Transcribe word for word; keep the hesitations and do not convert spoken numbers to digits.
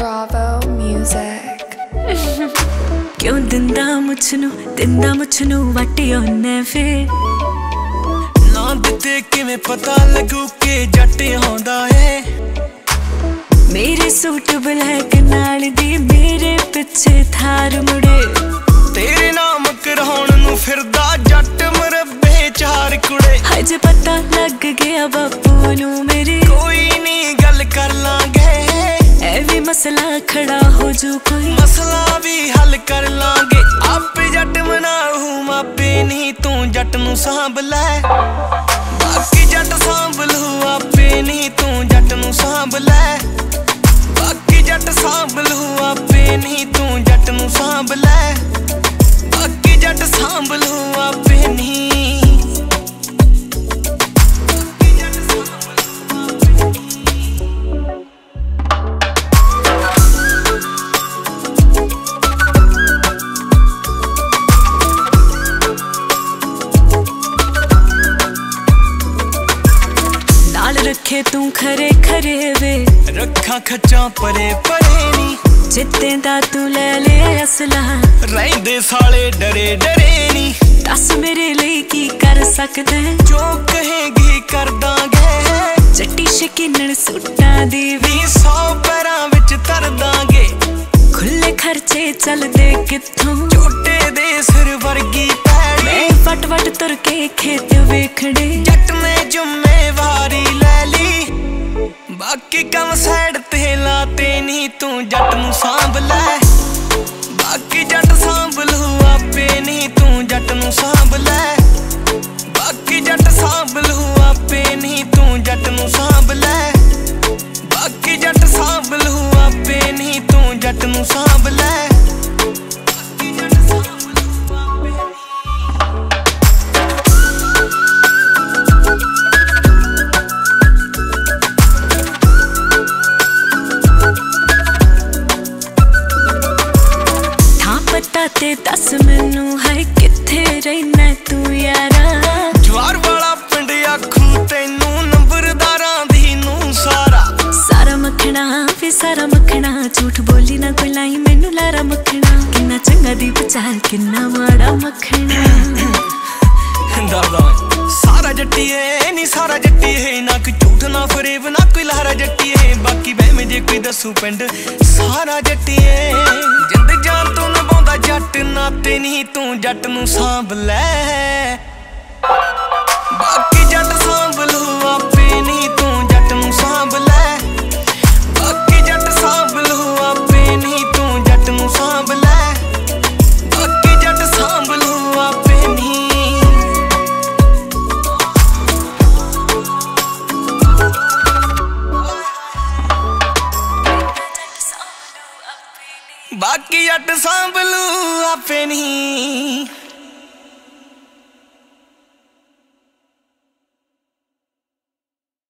Bravo Music. क्यों दिंदा मुझनू दिंदा मुझनू वाटी ओने फिर ना दिते किवें पता लगू के जट आउंदा है। मेरे सूट ब्लैक नाल दी मेरे पिछे थार मुड़े तेरे नाम कराउण नू फिरदा जट मरब्बे चार कुड़े। हज पता लग गया बापू नू मेरे कोई नी गल कर लांगे ऐ भी मसला खड़ा हो जू कोई मसला भी हल कर लांगे। आपे जट मनाऊ मापे नहीं तू जट नू सांभ लै बाकी जट सांभ लू आपे नहीं तू जट नू सांभ लै बाकी जट सांभ लू आपे नहीं तू जट नू सांभ लै बाकी जट सांभ लू आपे नहीं। रखे तू खरे खरे वे रखा खचा परे परे नी जिते दा तू ले ले असला रहिंदे साले डरे डरे नी। दस मेरे लिए की कर सकदे जो कहेगी कर दांगे जट्टी शकीनन सूटां दी भी सौ पैरां विच तर दांगे। खुले खर्चे चलदे कित्थों झूटे दे सिर वर्गी पैड़ी मैं वट वट तुर के खेत वेखड़े जट ने जुम्मेवारी ले ली बाकी कम साइड ते लाते नहीं तू जट नू सांभ लै बाकी जट सांभ लू आपे नहीं तू जट नू सांभ लै बाकी जट सांभ लू आपे नहीं तू जट नू सांभ लै बाकी जट सांभ लू आपे नहीं तू जट नू सांभ लै। ते दस मैनू है किथे रहना तू यारा जवार वाला पिंड आखू तैनू नंबरदारां दी नू सारा सारा मखना वे सारा मखना झूठ बोली ना कोई लाई मैनू लारा मखना किन्ना चंगा दी बचाल किन्ना माड़ा मखना दरदा सारा जट्टी है नी सारा जट्टी है ना कोई झूठ ना फरेब ना कोई लहरा जट्टी है बाकी बहमे जे कोई दसू पिंड सारा जट्टी है। जिंद जान तू नभाउंदा जट नाते नहीं तू जट नू सांभ लै बाकी जट सांभ लू आपे नहीं तू जट नू सांभ लै बाकी जट सांभ लू आपे नहीं तू जट नू सांभ लै बाकी जट सांभ लू आपे नहीं। बाकी जट सांभ लू आपे नहीं।